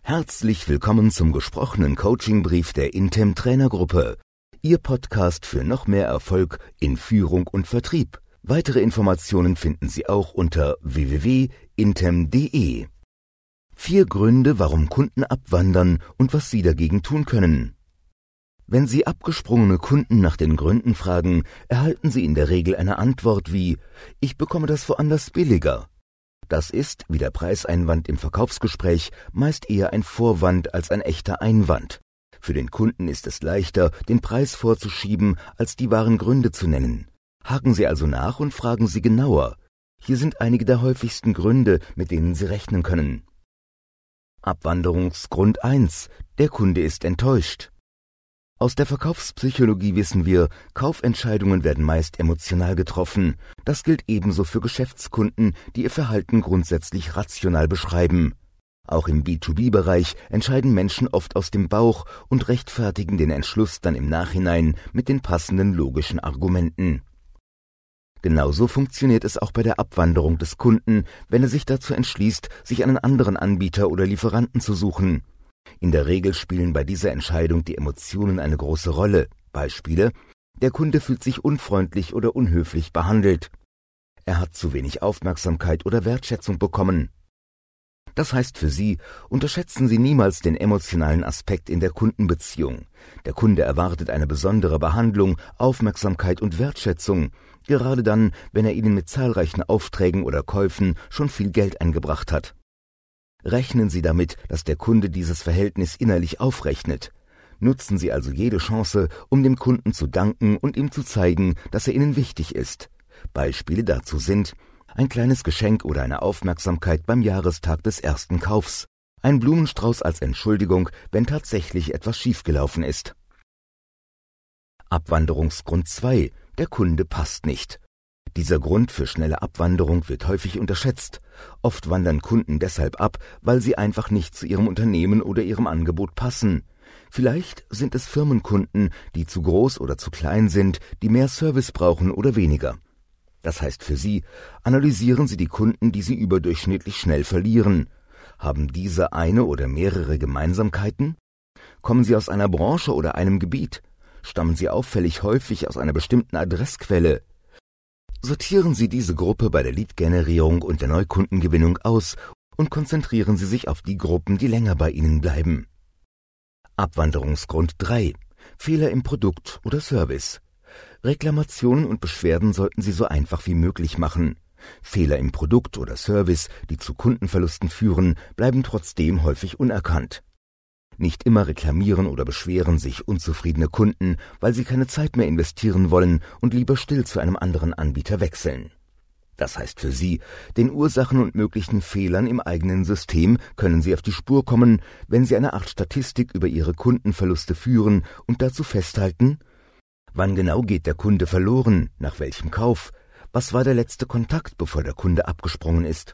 Herzlich willkommen zum gesprochenen Coachingbrief der Intem Trainergruppe. Ihr Podcast für noch mehr Erfolg in Führung und Vertrieb. Weitere Informationen finden Sie auch unter www.intem.de. 4 Gründe, warum Kunden abwandern und was Sie dagegen tun können. Wenn Sie abgesprungene Kunden nach den Gründen fragen, erhalten Sie in der Regel eine Antwort wie: Ich bekomme das woanders billiger. Das ist, wie der Preiseinwand im Verkaufsgespräch, meist eher ein Vorwand als ein echter Einwand. Für den Kunden ist es leichter, den Preis vorzuschieben, als die wahren Gründe zu nennen. Haken Sie also nach und fragen Sie genauer. Hier sind einige der häufigsten Gründe, mit denen Sie rechnen können. Abwanderungsgrund 1: Der Kunde ist enttäuscht. Aus der Verkaufspsychologie wissen wir, Kaufentscheidungen werden meist emotional getroffen. Das gilt ebenso für Geschäftskunden, die ihr Verhalten grundsätzlich rational beschreiben. Auch im B2B-Bereich entscheiden Menschen oft aus dem Bauch und rechtfertigen den Entschluss dann im Nachhinein mit den passenden logischen Argumenten. Genauso funktioniert es auch bei der Abwanderung des Kunden, wenn er sich dazu entschließt, sich einen anderen Anbieter oder Lieferanten zu suchen. In der Regel spielen bei dieser Entscheidung die Emotionen eine große Rolle. Beispiele: Der Kunde fühlt sich unfreundlich oder unhöflich behandelt. Er hat zu wenig Aufmerksamkeit oder Wertschätzung bekommen. Das heißt für Sie, unterschätzen Sie niemals den emotionalen Aspekt in der Kundenbeziehung. Der Kunde erwartet eine besondere Behandlung, Aufmerksamkeit und Wertschätzung, gerade dann, wenn er Ihnen mit zahlreichen Aufträgen oder Käufen schon viel Geld eingebracht hat. Rechnen Sie damit, dass der Kunde dieses Verhältnis innerlich aufrechnet. Nutzen Sie also jede Chance, um dem Kunden zu danken und ihm zu zeigen, dass er Ihnen wichtig ist. Beispiele dazu sind: ein kleines Geschenk oder eine Aufmerksamkeit beim Jahrestag des ersten Kaufs, ein Blumenstrauß als Entschuldigung, wenn tatsächlich etwas schiefgelaufen ist. Abwanderungsgrund 2: Der Kunde passt nicht. Dieser Grund für schnelle Abwanderung wird häufig unterschätzt. Oft wandern Kunden deshalb ab, weil sie einfach nicht zu ihrem Unternehmen oder ihrem Angebot passen. Vielleicht sind es Firmenkunden, die zu groß oder zu klein sind, die mehr Service brauchen oder weniger. Das heißt für Sie, analysieren Sie die Kunden, die Sie überdurchschnittlich schnell verlieren. Haben diese eine oder mehrere Gemeinsamkeiten? Kommen sie aus einer Branche oder einem Gebiet? Stammen sie auffällig häufig aus einer bestimmten Adressquelle? Sortieren Sie diese Gruppe bei der Lead-Generierung und der Neukundengewinnung aus und konzentrieren Sie sich auf die Gruppen, die länger bei Ihnen bleiben. Abwanderungsgrund 3: Fehler im Produkt oder Service. Reklamationen und Beschwerden sollten Sie so einfach wie möglich machen. Fehler im Produkt oder Service, die zu Kundenverlusten führen, bleiben trotzdem häufig unerkannt. Nicht immer reklamieren oder beschweren sich unzufriedene Kunden, weil sie keine Zeit mehr investieren wollen und lieber still zu einem anderen Anbieter wechseln. Das heißt für Sie, den Ursachen und möglichen Fehlern im eigenen System können Sie auf die Spur kommen, wenn Sie eine Art Statistik über Ihre Kundenverluste führen und dazu festhalten: Wann genau geht der Kunde verloren, nach welchem Kauf, was war der letzte Kontakt, bevor der Kunde abgesprungen ist.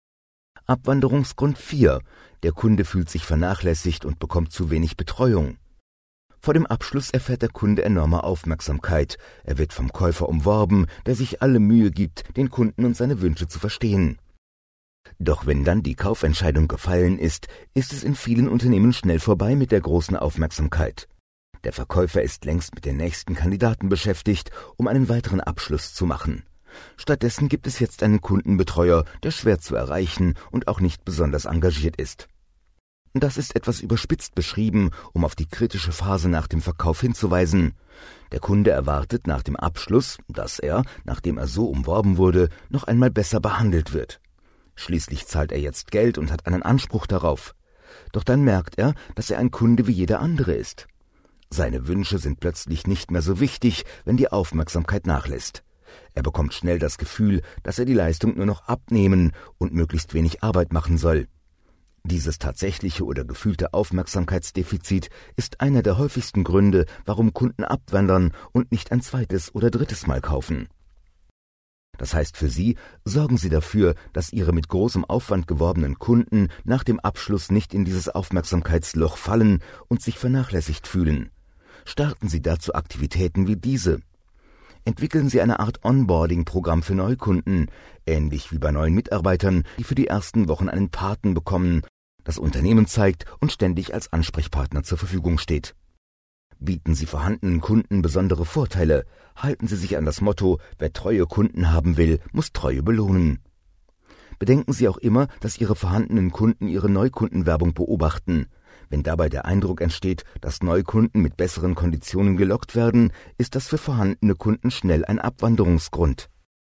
Abwanderungsgrund 4: Der Kunde fühlt sich vernachlässigt und bekommt zu wenig Betreuung. Vor dem Abschluss erfährt der Kunde enorme Aufmerksamkeit. Er wird vom Käufer umworben, der sich alle Mühe gibt, den Kunden und seine Wünsche zu verstehen. Doch wenn dann die Kaufentscheidung gefallen ist, ist es in vielen Unternehmen schnell vorbei mit der großen Aufmerksamkeit. Der Verkäufer ist längst mit den nächsten Kandidaten beschäftigt, um einen weiteren Abschluss zu machen. Stattdessen gibt es jetzt einen Kundenbetreuer, der schwer zu erreichen und auch nicht besonders engagiert ist. Das ist etwas überspitzt beschrieben, um auf die kritische Phase nach dem Verkauf hinzuweisen. Der Kunde erwartet nach dem Abschluss, dass er, nachdem er so umworben wurde, noch einmal besser behandelt wird. Schließlich zahlt er jetzt Geld und hat einen Anspruch darauf. Doch dann merkt er, dass er ein Kunde wie jeder andere ist. Seine Wünsche sind plötzlich nicht mehr so wichtig, wenn die Aufmerksamkeit nachlässt. Er bekommt schnell das Gefühl, dass er die Leistung nur noch abnehmen und möglichst wenig Arbeit machen soll. Dieses tatsächliche oder gefühlte Aufmerksamkeitsdefizit ist einer der häufigsten Gründe, warum Kunden abwandern und nicht ein zweites oder drittes Mal kaufen. Das heißt für Sie, sorgen Sie dafür, dass Ihre mit großem Aufwand geworbenen Kunden nach dem Abschluss nicht in dieses Aufmerksamkeitsloch fallen und sich vernachlässigt fühlen. Starten Sie dazu Aktivitäten wie diese. Entwickeln Sie eine Art Onboarding-Programm für Neukunden, ähnlich wie bei neuen Mitarbeitern, die für die ersten Wochen einen Paten bekommen, das Unternehmen zeigt und ständig als Ansprechpartner zur Verfügung steht. Bieten Sie vorhandenen Kunden besondere Vorteile, halten Sie sich an das Motto, wer treue Kunden haben will, muss Treue belohnen. Bedenken Sie auch immer, dass Ihre vorhandenen Kunden Ihre Neukundenwerbung beobachten. Wenn dabei der Eindruck entsteht, dass Neukunden mit besseren Konditionen gelockt werden, ist das für vorhandene Kunden schnell ein Abwanderungsgrund.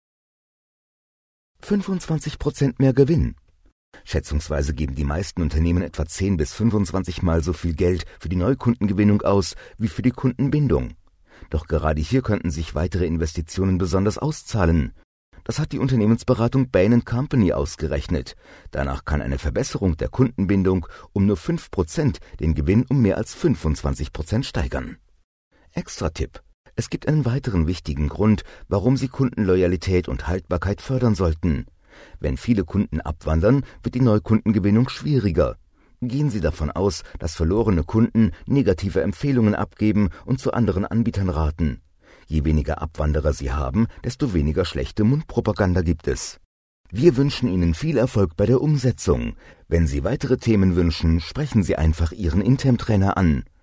25% mehr Gewinn. Schätzungsweise geben die meisten Unternehmen etwa 10 bis 25 Mal so viel Geld für die Neukundengewinnung aus wie für die Kundenbindung. Doch gerade hier könnten sich weitere Investitionen besonders auszahlen. Das hat die Unternehmensberatung Bain & Company ausgerechnet. Danach kann eine Verbesserung der Kundenbindung um nur 5% den Gewinn um mehr als 25% steigern. Extra-Tipp: Es gibt einen weiteren wichtigen Grund, warum Sie Kundenloyalität und Haltbarkeit fördern sollten. Wenn viele Kunden abwandern, wird die Neukundengewinnung schwieriger. Gehen Sie davon aus, dass verlorene Kunden negative Empfehlungen abgeben und zu anderen Anbietern raten. Je weniger Abwanderer Sie haben, desto weniger schlechte Mundpropaganda gibt es. Wir wünschen Ihnen viel Erfolg bei der Umsetzung. Wenn Sie weitere Themen wünschen, sprechen Sie einfach Ihren Intem-Trainer an.